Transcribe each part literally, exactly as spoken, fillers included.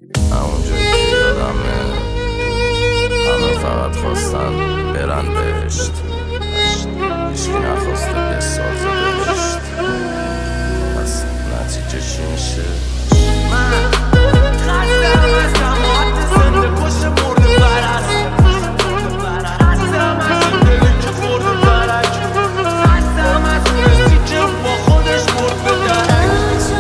همونجایی که یادمه همه فقط خواستن برن بهشت، هیچکی نخواسته بسازه بهشت. پس نتیجه چی میشه؟ من خستم از جماعت زنده کش مرده برست، خستم از این دلی که خورده برک، خستم از کسی که با خودش مرد به درک.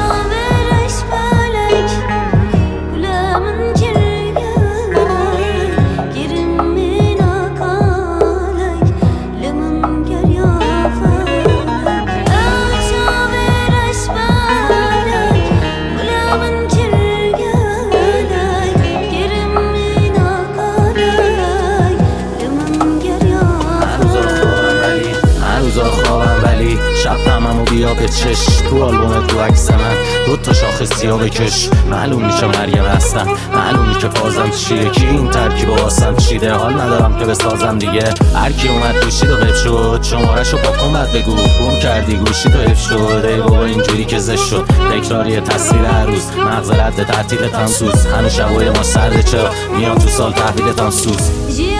شب هممو بیا به چش، تو آلبوم تو عکس من دوتا شاخ سیاه بکش. معلوم نیچه مریم هستم، معلوم نی که فازم چیه، کی این ترکیب واسم چیده. حال ندارم که بسازم دیگه، هرکی اومد گوشی تو قف شد، شمارشو با کن بعد بگو گم کردی گوشی تو اف شد. ای بابا اینجوری که زش شد، تکراری تصویر هر روز، مغز رد تعطیلتم سوز. هنوز شبای ما سرده چرا میان تو سال تحویلتم سوز.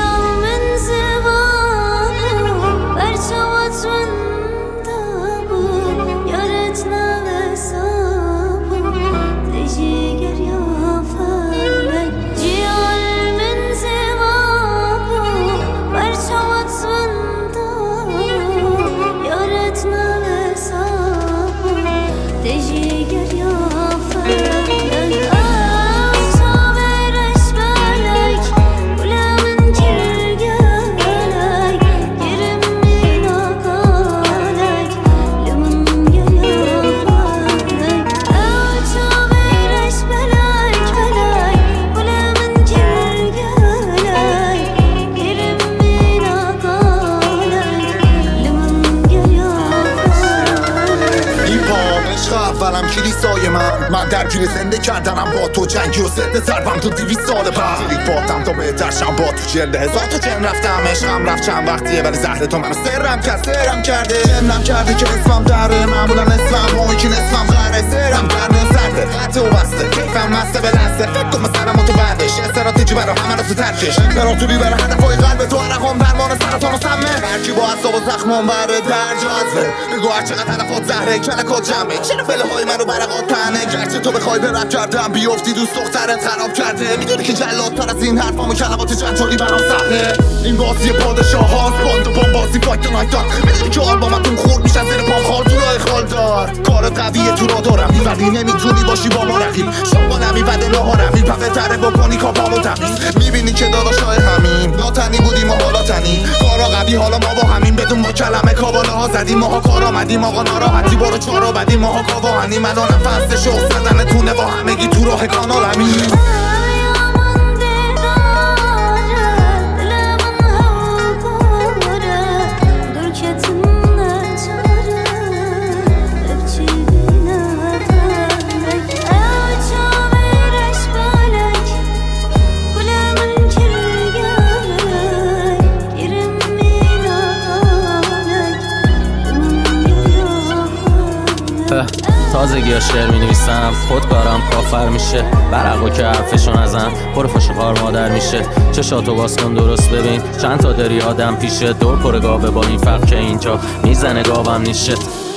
اولم کلیسای من من درگیر زنده کردنم با تو، جنگی و زده ضربم تو دیویس سال بعد. دیریک باتم تا بهترشم با تو جلده هزار تا جن رفتم، عشقم رفت چند وقتیه ولی زهر تو منو سرم کرد سرم کرده. جنم کرده که اسمم دره، معمولا اسمم و یکی اسمم غره. سرم کرده سرده قطع و بسته، کیفم مسته به دسته. فکر کن مثلا تو بردش استراتژی برا همه رو تو ترکش، امپراتوری برا هدفای قلب تو، عرقام درمان سرطان و سمه. هرکی با عصاب و زخمام بره در جاذبه، بگو هر چقدر تلفات زهره کلکات جمعه. چرا فله های منو برقات تنه، گرچه تو بخوای به رب کردم بیافتی دوست دخترت خراب کرده. میدونی که جلادتر از این حرفام و کلمات جنجالی برام سخته. این بازی پادشاه هاست، باند و بام بازی فایت و نایت. میدونی که آلبومتون خورد میشن زیر پام خال تو راه خالدار. کارت قویه تو را دارم ولی نمیتونی باشی با ما رقیب. شما نمیبده نهارم این پقه تره بکنی کاپامو تمیز. میبینی که داداشای همین ناتنی بودیم و حالا تنی. کارا قوی حالا ما با همین بدون با کلمه کاباله ها زدیم. ماها کار آمدیم آقا ناراحتی برو چارا بدیم. ماها کاواهنی مدانم فست شخص زدن تونه با همگی تو راه کانال همین. تازگی ها شعر می نویسم، خودکارم کافر میشه. برقو که حرفشو نزن پر فش خار مادر میشه. چشاتو باز کن درست ببین چند تا داری آدم پیشه. دور پر گاوه با این فرق که اینجا میزنه گاوم نیشه.